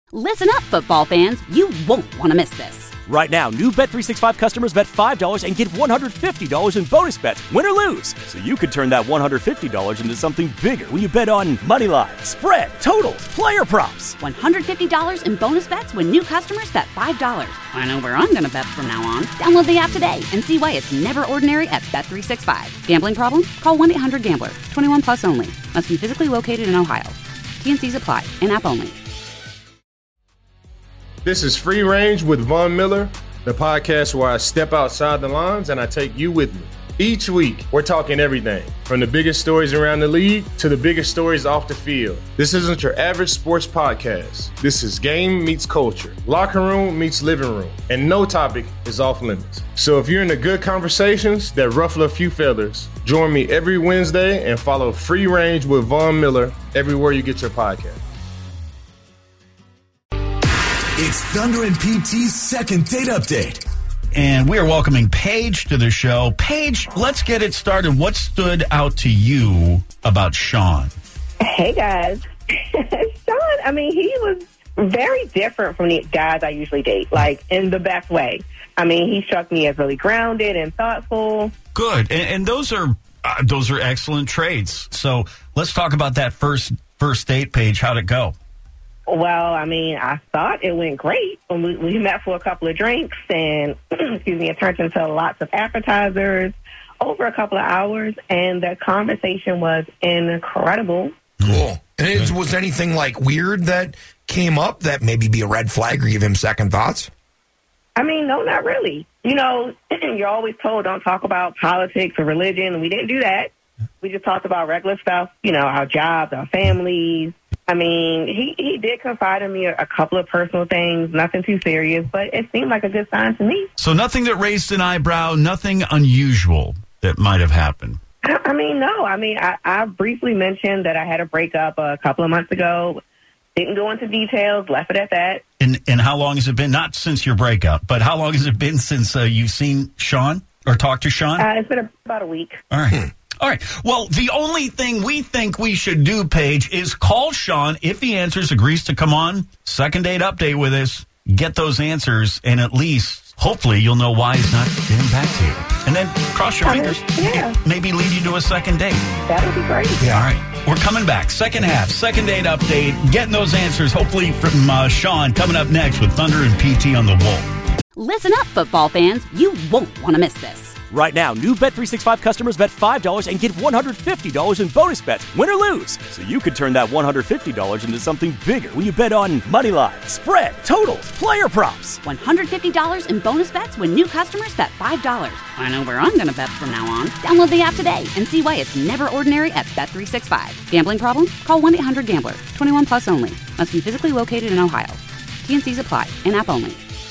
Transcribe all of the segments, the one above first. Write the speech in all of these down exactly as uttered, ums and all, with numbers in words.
Listen up, football fans. You won't want to miss this. Right now, new Bet three sixty-five customers bet five dollars and get one hundred fifty dollars in bonus bets, win or lose. So you could turn that one hundred fifty dollars into something bigger when you bet on money line, spread, totals, player props. one hundred fifty dollars in bonus bets when new customers bet five dollars. I know where I'm going to bet from now on. Download the app today and see why it's never ordinary at Bet three sixty-five. Gambling problem? Call one eight hundred gambler. twenty-one plus only. Must be physically located in Ohio. T N Cs apply. In-app only. This is Free Range with Von Miller, the podcast where I step outside the lines and I take you with me. Each week, we're talking everything, from the biggest stories around the league to the biggest stories off the field. This isn't your average sports podcast. This is game meets culture, locker room meets living room, and no topic is off limits. So if you're into good conversations that ruffle a few feathers, join me every Wednesday and follow Free Range with Von Miller everywhere you get your podcast. It's Thunder and P T's second date update. And we are welcoming Paige to the show. Paige, let's get it started. What stood out to you about Sean? Hey, guys. Sean, I mean, he was very different from the guys I usually date, like in the best way. I mean, he struck me as really grounded and thoughtful. Good. And, and those are uh, those are excellent traits. So let's talk about that first first date, Paige. How'd it go? Well, I mean, I thought it went great. We, we met for a couple of drinks, and, excuse me, it turned into lots of appetizers over a couple of hours, and the conversation was incredible. Cool. And it, was anything, like, weird that came up that maybe be a red flag or give him second thoughts? I mean, no, not really. You know, you're always told don't talk about politics or religion, and we didn't do that. We just talked about regular stuff, you know, our jobs, our families. I mean, he, he did confide in me a, a couple of personal things, nothing too serious, but it seemed like a good sign to me. So nothing that raised an eyebrow, nothing unusual that might have happened? I, I mean, no. I mean, I, I briefly mentioned that I had a breakup a couple of months ago. Didn't go into details, left it at that. And, and how long has it been? Not since your breakup, but how long has it been since uh, you've seen Sean or talked to Sean? Uh, it's been a, about a week. All right. All right. Well, the only thing we think we should do, Paige, is call Sean. If he answers, agrees to come on, second date update with us, get those answers, and at least, hopefully, you'll know why he's not getting back to you. And then cross your I fingers. mean, yeah. Maybe lead you to a second date. That would be great. Yeah. All right. We're coming back. Second half, second date update, getting those answers, hopefully, from uh, Sean, coming up next with Thunder and P T on the Wolf. Listen up, football fans. You won't want to miss this. Right now, new Bet three sixty-five customers bet five dollars and get one hundred fifty dollars in bonus bets, win or lose. So you could turn that one hundred fifty dollars into something bigger when you bet on money line, spread, totals, player props. one hundred fifty dollars in bonus bets when new customers bet five dollars. I know where I'm going to bet from now on. Download the app today and see why it's never ordinary at Bet three sixty-five. Gambling problem? Call one eight hundred gambler. twenty-one plus only. Must be physically located in Ohio. T N Cs apply. In-app only.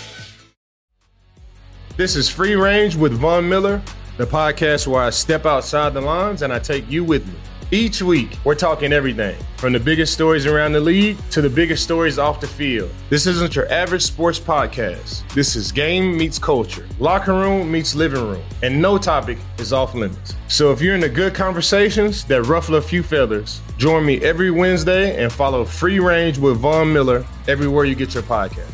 This is Free Range with Von Miller, the podcast where I step outside the lines and I take you with me. Each week, we're talking everything, from the biggest stories around the league to the biggest stories off the field. This isn't your average sports podcast. This is game meets culture, locker room meets living room, and no topic is off limits. So if you're into good conversations that ruffle a few feathers, join me every Wednesday and follow Free Range with Von Miller everywhere you get your podcast.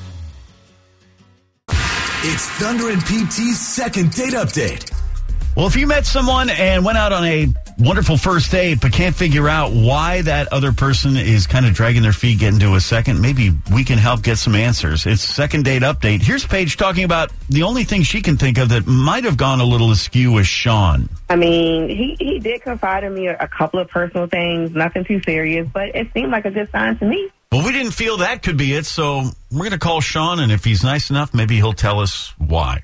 It's Thunder and P T's second date update. Well, if you met someone and went out on a wonderful first date but can't figure out why that other person is kind of dragging their feet getting to a second, maybe we can help get some answers. It's second date update. Here's Paige talking about the only thing she can think of that might have gone a little askew with Sean. I mean, he, he did confide in me a, a couple of personal things, nothing too serious, but it seemed like a good sign to me. Well, we didn't feel that could be it, so we're going to call Sean, and if he's nice enough, maybe he'll tell us why.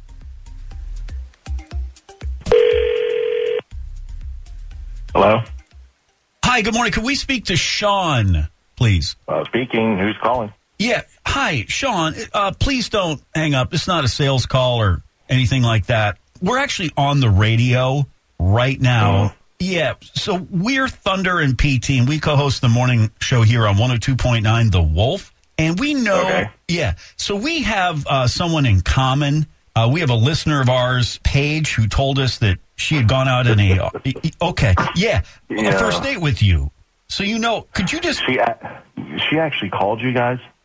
Hello? Hi, good morning. Could we speak to Sean, please? Uh, speaking. Who's calling? Yeah. Hi, Sean. Uh, please don't hang up. It's not a sales call or anything like that. We're actually on the radio right now. Mm. Yeah. So we're Thunder and P T, and we co-host the morning show here on one oh two point nine The Wolf. And we know, okay. yeah. So we have uh, someone in common. Uh, we have a listener of ours, Paige, who told us that she had gone out in a, okay, yeah, yeah. a first date with you. So, you know, could you just... She she actually called you guys?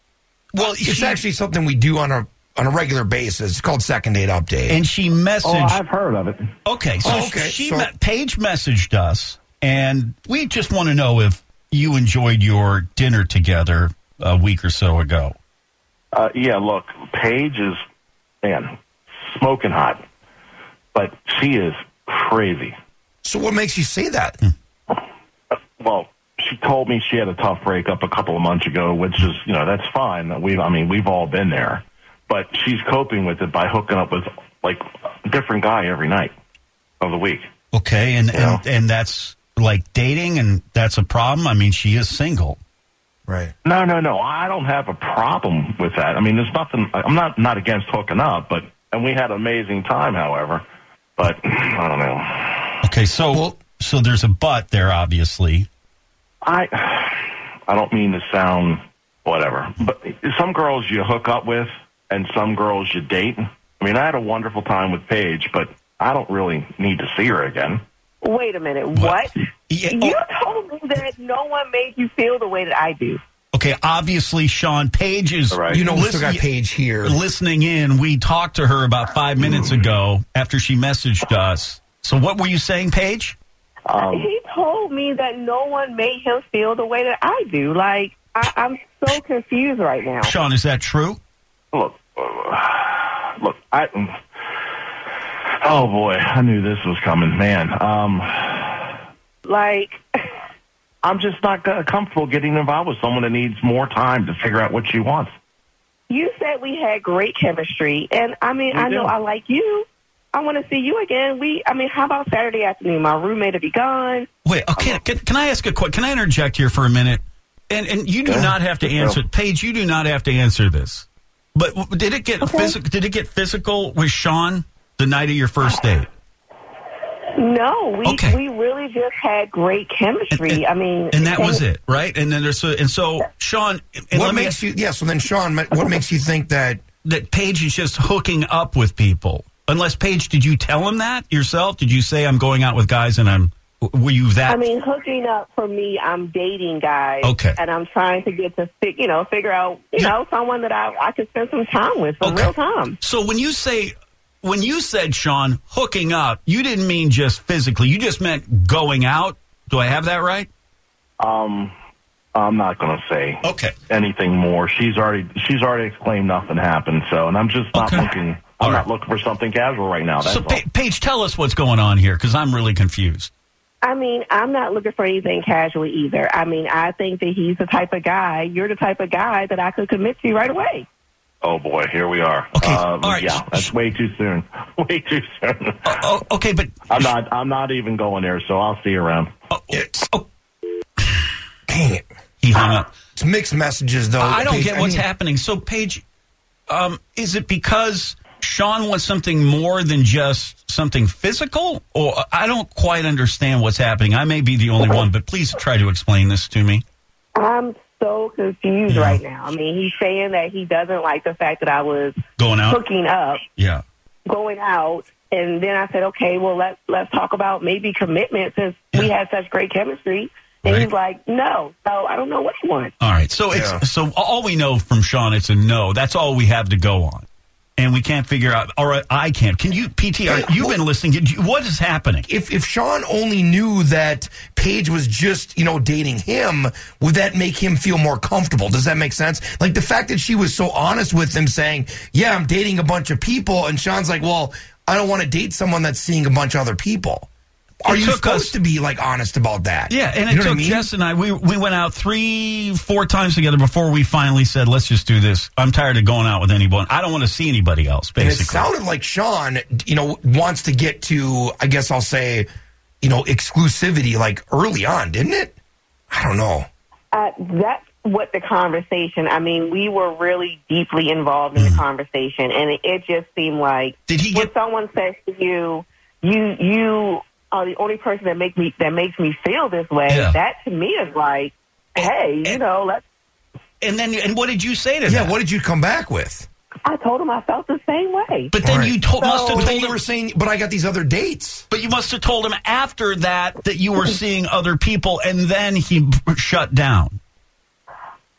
Well, it's she, actually something we do on a on a regular basis. It's called Second Date Update. And she messaged. Oh, I've heard of it. Okay, so oh, okay. she so, me- Paige messaged us, and we just want to know if you enjoyed your dinner together a week or so ago. Uh, yeah, look, Paige is, man, smoking hot, but she is crazy. so what makes you say that? Uh, well, she told me she had a tough breakup a couple of months ago, which is, you know, that's fine. We, I mean, we've all been there. But she's coping with it by hooking up with, like, a different guy every night of the week. Okay, and, Yeah. and, and that's like dating, and that's a problem? I mean, she is single. Right. No, no, no. I don't have a problem with that. I mean, there's nothing. I'm not not against hooking up, but and we had an amazing time, however. But I don't know. Okay, so Well- so there's a but there, obviously. I I don't mean to sound whatever, but some girls you hook up with, and some girls you date. I mean, I had a wonderful time with Paige, but I don't really need to see her again. Wait a minute. What? Yeah, You oh, told me that no one made you feel the way that I do. okay, obviously, Sean, Paige is All right. You know, we still listen- got Paige here. listening in. We talked to her about five minutes ago after she messaged us. So what were you saying, Paige? Um, He told me that no one made him feel the way that I do. Like, I, I'm so confused right now. Sean, is that true? look, uh, look, I. Oh boy, I knew this was coming, man. Um, Like, I'm just not uh, comfortable getting involved with someone that needs more time to figure out what she wants. you said we had great chemistry, and I mean, We I know do. I like you. I want to see you again. We, I mean, how about Saturday afternoon? My roommate will be gone. Wait, okay. Can, can I ask a question? Can I interject here for a minute? And and you do Yeah, not have to sure. answer, Paige. You do not have to answer this. But w- did it get Okay. physical? Did it get physical with Sean the night of your first date? No, we Okay. we really just had great chemistry. I mean, And that was it, right? And then there's a, and so Sean. And What let me makes you? Yeah. So then, Sean, what makes you think that? that Paige is just hooking up with people. Unless, Paige, did you tell him that yourself? Did you say, I'm going out with guys and I'm, were you that? I mean, hooking up for me, I'm dating guys. Okay. And I'm trying to get to, fi- you know, figure out, you know, someone that I, I could spend some time with for Okay. real time. So when you say, when you said, Sean, hooking up, you didn't mean just physically. You just meant going out. Do I have that right? Um, I'm not going to say Okay. anything more. She's already she's already exclaimed nothing happened. So, and I'm just not Okay. looking. I'm All not right. looking for something casual right now. That's So, all. pa- Paige, tell us what's going on here, because I'm really confused. I mean, I'm not looking for anything casual either. I mean, I think that he's the type of guy, you're the type of guy that I could commit to right away. Oh boy, here we are. Okay, Um, all right. Yeah, that's way too soon. Way too soon. Oh, okay, but I'm not. I'm not even going there. So I'll see you around. oh, oh, Dang it! he hung up. It's mixed messages, though. I don't Paige. get what's mean, happening. So, Paige, um, is it because Sean wants something more than just something physical? Or I don't quite understand what's happening. I may be the only one, but please try to explain this to me. I'm so confused Yeah. right now. I mean, he's saying that he doesn't like the fact that I was Going out? hooking up, Yeah. going out. And then I said, okay, well, let's, let's talk about maybe commitment since we Yeah. had such great chemistry. And Right. he's like, no. So I don't know what he wants. All right. So it's Yeah. so all we know from Sean, it's a no. That's all we have to go on. And we can't figure out, all right, I can't. Can you, P T, are, you've been listening. Did you- What is happening? If if Sean only knew that Paige was just, you know, dating him, would that make him feel more comfortable? Does that make sense? Like the fact that she was so honest with him saying, yeah, I'm dating a bunch of people. And Sean's like, well, I don't want to date someone that's seeing a bunch of other people. Are It you took supposed us- to be like honest about that? Yeah, and it You know took what I mean? Jess and I, we we went out three, four times together before we finally said, let's just do this. I'm tired of going out with anyone. I don't want to see anybody else, And it basically. sounded like Sean, you know, wants to get to, I guess I'll say, you know, exclusivity like early on, didn't it? I don't know. Uh, that's what the conversation, I mean, we were really deeply involved in the conversation, and it, it just seemed like Did he when get- someone says to you, you, you are the only person that make me that makes me feel this way, Yeah. that to me is like, hey, you know, let's. And then, and what did you say to Yeah, that? what did you come back with? I told him I felt the same way. But then All right. you told, must have So- But then told you him, were saying, but I got these other dates. but you must have told him after that that you were seeing other people, and then he b- shut down.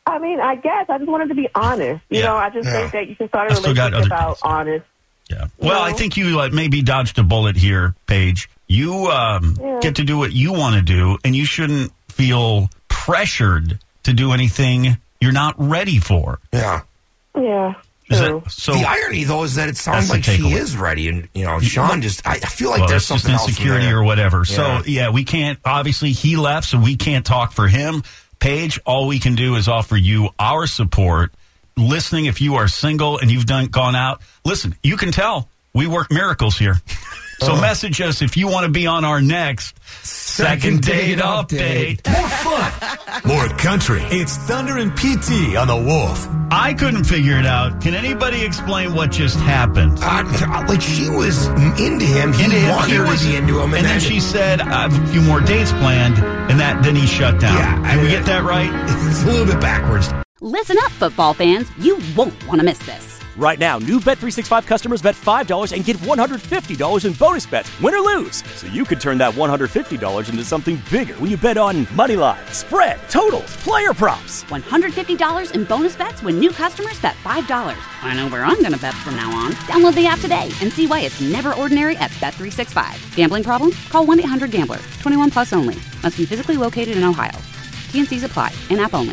I mean, I guess I just wanted to be honest. You Yeah. know, I just Yeah. think that you can start a I still got relationship other out days. honest. Yeah. Well, No. I think you uh, maybe dodged a bullet here, Paige. You um, Yeah. get to do what you want to do, and you shouldn't feel pressured to do anything you're not ready for. Yeah. Yeah. Is True. that, so the irony, though, is that it sounds That's the like she takeaway. is ready, and you know, Sean just. I, I feel like well, there's it's just something else in insecurity there. or whatever. Yeah. So yeah, we can't. Obviously, he left, so we can't talk for him. Paige, all we can do is offer you our support. Listening, if you are single and you've done gone out, listen. You can tell we work miracles here. So Oh. message us if you want to be on our next second date update. More fun, more country. It's Thunder and P T on the Wolf. I couldn't figure it out. Can anybody explain what just happened? Uh, like she was into him, he Into him, wanted he her was- to be into him, and, and then she said, "I have a few more dates planned," and that then he shut down. Yeah, Did we I- get that right? It's a little bit backwards. Listen up, football fans. You won't want to miss this. Right now, new Bet three sixty-five customers bet five dollars and get one hundred fifty dollars in bonus bets, win or lose. So you could turn that one hundred fifty dollars into something bigger when you bet on money line, spread, totals, player props. one hundred fifty dollars in bonus bets when new customers bet five dollars. I know where I'm going to bet from now on. Download the app today and see why it's never ordinary at Bet three sixty-five. Gambling problem? Call one eight hundred gambler. twenty-one plus only. Must be physically located in Ohio. T and Cs apply. In-app only.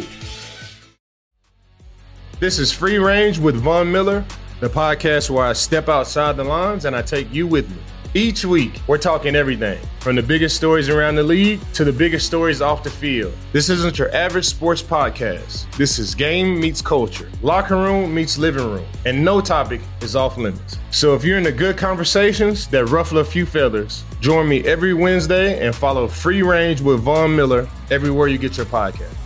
This is Free Range with Von Miller, the podcast where I step outside the lines and I take you with me. Each week, we're talking everything from the biggest stories around the league to the biggest stories off the field. This isn't your average sports podcast. This is game meets culture, locker room meets living room, and no topic is off limits. So if you're into good conversations that ruffle a few feathers, join me every Wednesday and follow Free Range with Von Miller everywhere you get your podcast.